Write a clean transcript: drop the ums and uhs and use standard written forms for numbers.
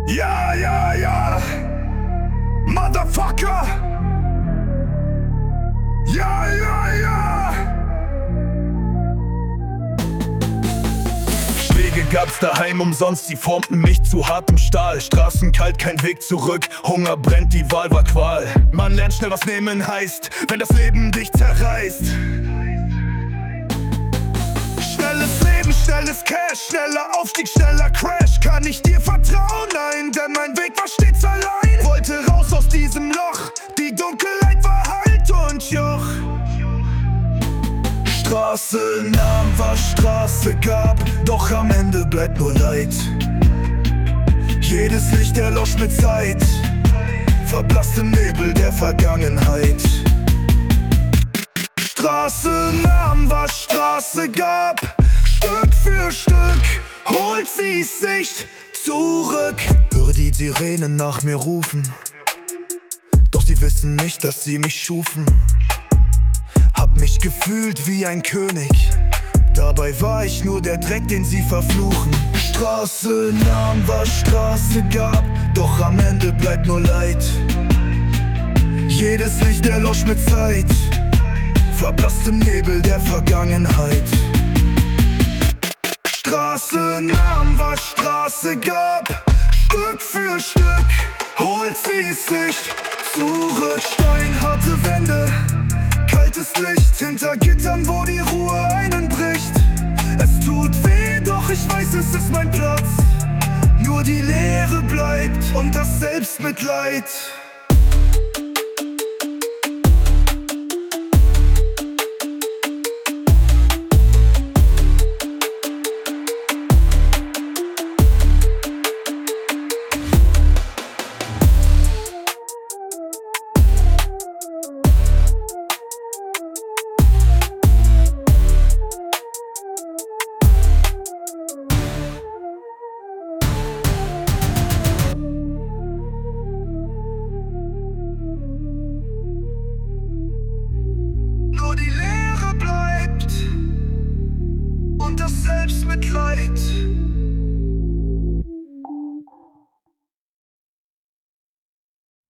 Ja, ja, ja, Motherfucker. Ja, ja, ja. Schläge gab's daheim umsonst, die formten mich zu hartem Stahl. Straßen kalt, kein Weg zurück, Hunger brennt, die Wahl war Qual. Man lernt schnell, was nehmen heißt, wenn das Leben dich zerreißt. Schnelles Leben, schnelles Cash, schneller Aufstieg, schneller Crash. Kann ich dir vertrauen? Nein, denn mein Weg war stets allein. Wollte raus aus diesem Loch, die Dunkelheit war Halt und Joch. Straße nahm, was Straße gab, doch am Ende bleibt nur Leid. Jedes Licht erlosch mit Zeit, verblasst im Nebel der Vergangenheit. Straße nahm, was Straße gab, Stück für Stück holt sie's sich zurück. Höre die Sirenen nach mir rufen, doch sie wissen nicht, dass sie mich schufen. Hab mich gefühlt wie ein König, dabei war ich nur der Dreck, den sie verfluchen. Straße nahm, was Straße gab, doch am Ende bleibt nur Leid. Jedes Licht erlosch mit Zeit, verblasst im Nebel der Vergangenheit. Straße nahm, was Straße gab, Stück für Stück holt sie sich zurück. Steinharte Wände, kaltes Licht hinter Gittern, wo die Ruhe einen bricht. Es tut weh, doch ich weiß, es ist mein Platz. Nur die Leere bleibt und das Selbstmitleid.